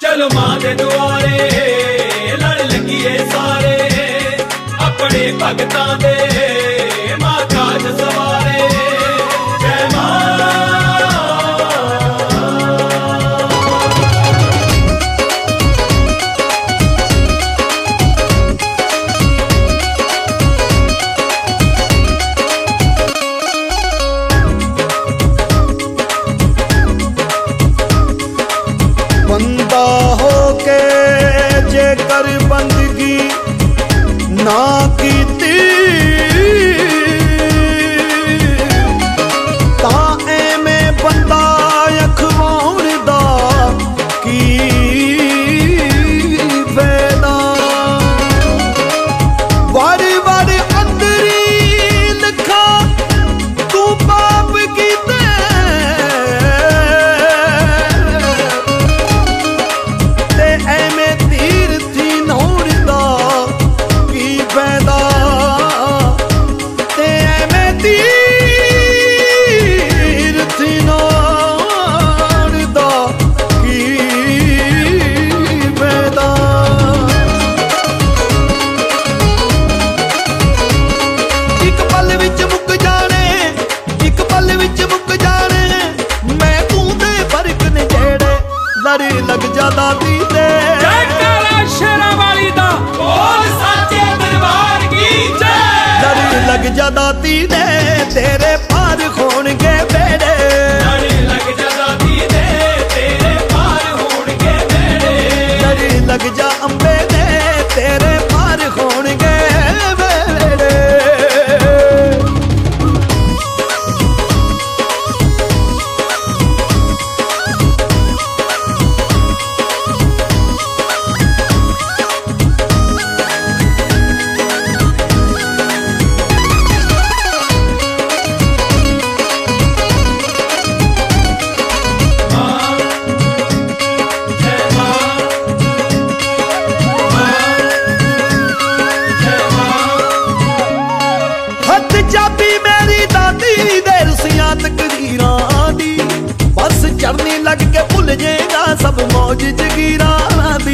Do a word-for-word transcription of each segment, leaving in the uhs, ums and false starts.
चलो मां दे दुआरे लड़ लगिए सारे अपने भगतां दे मां काज सवारे जय मां। बंदा होके जेकर बंदगी ना कीती तां एवें बंदा अखवाउण दा की फायदा। वारी वारी अंदरी लिखा तू पाप कीते लग जा दाती दे शेरां वाली दा बोल साचे दरबार की जय। लड़ी लग जा दाती दे तेरे पार होणगे बेड़े लग जा दाती दे तेरे पार होणगे बेड़े लड़ी लग जा अंबे दे तेरे पार होणगे बेड़े। बस चढ़नी लग के भुल जाएगा सब मौज जगीरां दी।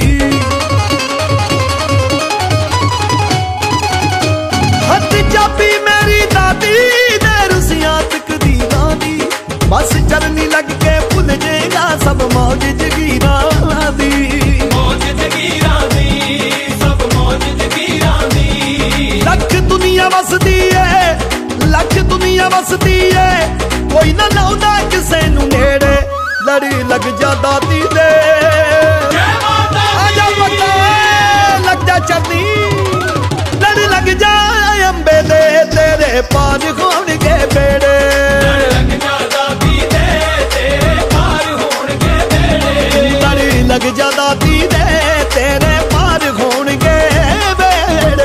हथ चाबी मेरी दादी दे रुसियां तकदीरां दी बस चढ़नी लग के भुल जाएगा सब मौज जगीरां दी। मौज जगीरां दी सब मौज जगीरां दी। लख दुनिया वसदी है लख दुनिया वसदी है कोई ना लाउंदा किसे नू नेड़े लड़ी लग जा दाती दे आजा पता लग जा चढ़नी लड़ी लग जा अंबे दे तेरे पार होणगे बेड़े लग जा दाती दे तेरे पार होणगे बेड़े लड़ी लग जा दाती दे तेरे पार होणगे बेड़े।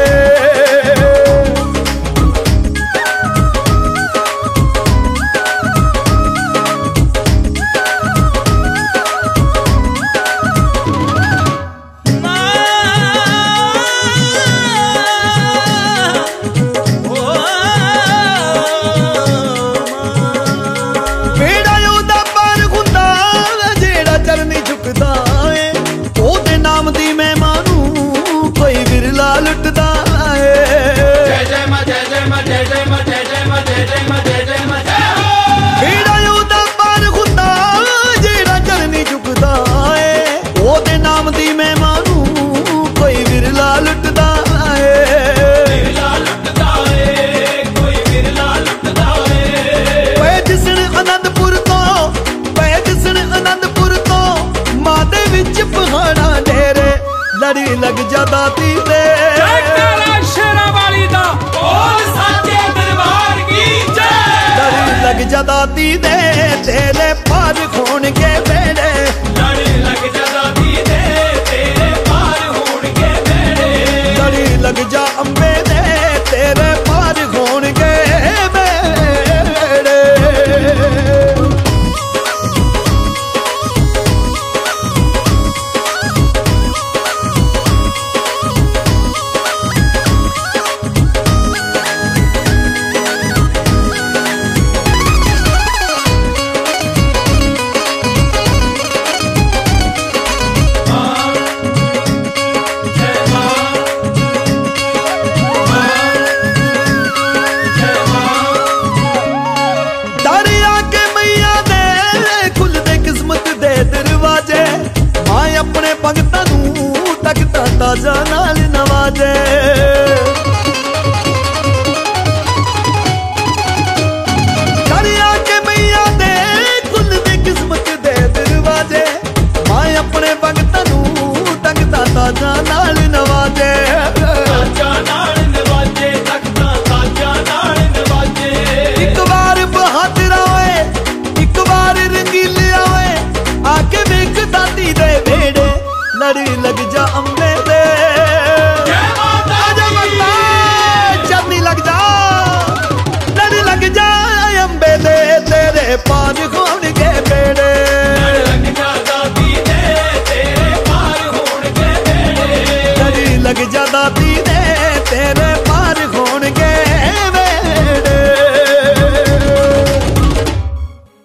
लड़ी लग जा दाती दे शेरां वाली दा बोल साचे दरबार की जय। लड़ी लग जा दाती दे तेरे पार होणगे बेड़े लड़ी लग जा दाती दे तेरे पार होणगे बेड़े लड़ी लग जा अंबे दे तेरे पार होणगे बेड़े। ਨਵਾਜੇ ਮਾਂ ਆਪਣੇ ਭਗਤਾਂ ਨੂੰ ਤਖਤਾਂ ਤਾਜਾਂ ਨਾਲ ਨਵਾਜੇ ਦਰਿਆ ਕੇ ਮਈਆ ਦੇ ਕੁੱਲ ਦੀ ਕਿਸਮਤ ਦੇ ਦਰਵਾਜੇ ਮਾਂ ਆਪਣੇ ਭਗਤਾਂ ਨੂੰ ਤਖਤਾਂ ਤਾਜਾਂ ਨਾਲ ਨਵਾਜੇ ਤਾਜਾਂ ਨਾਲ ਨਵਾਜੇ ਤਖਤਾਂ ਤਾਜਾਂ ਨਾਲ ਨਵਾਜੇ ਇੱਕ ਵਾਰ ਬਹਾਦਰਾ ਓਏ ਇੱਕ ਵਾਰ ਰੰਗੀਲਿਆ ਓਏ ਆ ਕੇ ਵੇਖ ਦਾਦੀ ਦੇ ਵੇੜੇ ਲੜ ਲੱਗ ਜਾ ਅੰਬੇ ਦੇ ਜੈ ਮਾਤਾ ਆਜਾ ਮਾਤਾ ਚਾਂਦੀ ਲੱਗ ਜਾ ਲੜ ਲੱਗ ਜਾ ਅੰਬੇ ਦੇ ਤੇਰੇ ਪਾਜ ਖੋ